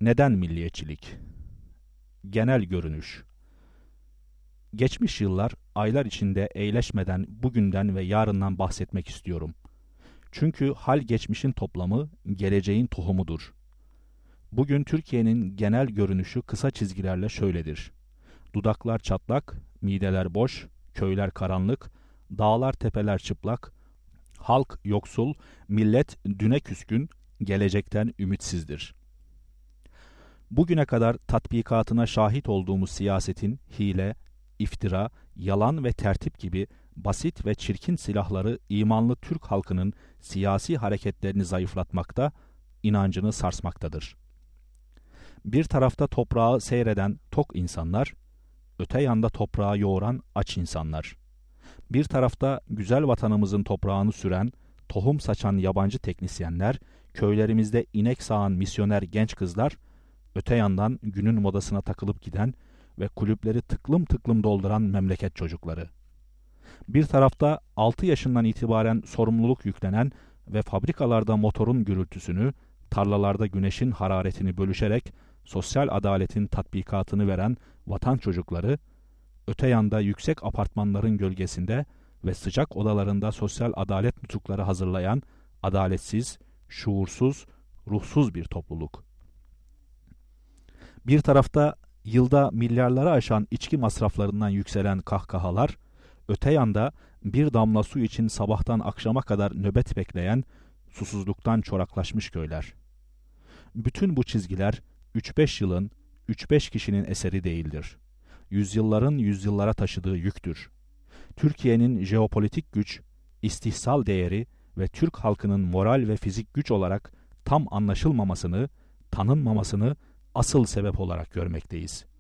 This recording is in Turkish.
Neden milliyetçilik? Genel görünüş. Geçmiş yıllar, aylar içinde eğleşmeden bugünden ve yarından bahsetmek istiyorum. Çünkü hal geçmişin toplamı, geleceğin tohumudur. Bugün Türkiye'nin genel görünüşü kısa çizgilerle şöyledir. Dudaklar çatlak, mideler boş, köyler karanlık, dağlar tepeler çıplak, halk yoksul, millet düne küskün, gelecekten ümitsizdir. Bugüne kadar tatbikatına şahit olduğumuz siyasetin hile, iftira, yalan ve tertip gibi basit ve çirkin silahları imanlı Türk halkının siyasi hareketlerini zayıflatmakta, inancını sarsmaktadır. Bir tarafta toprağı seyreden tok insanlar, öte yanda toprağı yoğuran aç insanlar. Bir tarafta güzel vatanımızın toprağını süren, tohum saçan yabancı teknisyenler, köylerimizde inek sağan misyoner genç kızlar, öte yandan günün modasına takılıp giden ve kulüpleri tıklım tıklım dolduran memleket çocukları. Bir tarafta 6 yaşından itibaren sorumluluk yüklenen ve fabrikalarda motorun gürültüsünü, tarlalarda güneşin hararetini bölüşerek sosyal adaletin tatbikatını veren vatan çocukları, öte yanda yüksek apartmanların gölgesinde ve sıcak odalarında sosyal adalet nutukları hazırlayan adaletsiz, şuursuz, ruhsuz bir topluluk. Bir tarafta yılda milyarları aşan içki masraflarından yükselen kahkahalar, öte yanda bir damla su için sabahtan akşama kadar nöbet bekleyen, susuzluktan çoraklaşmış köyler. Bütün bu çizgiler 3-5 yılın, 3-5 kişinin eseri değildir. Yüzyılların yüzyıllara taşıdığı yüktür. Türkiye'nin jeopolitik güç, istihsal değeri ve Türk halkının moral ve fizik güç olarak tam anlaşılmamasını, tanınmamasını asıl sebep olarak görmekteyiz.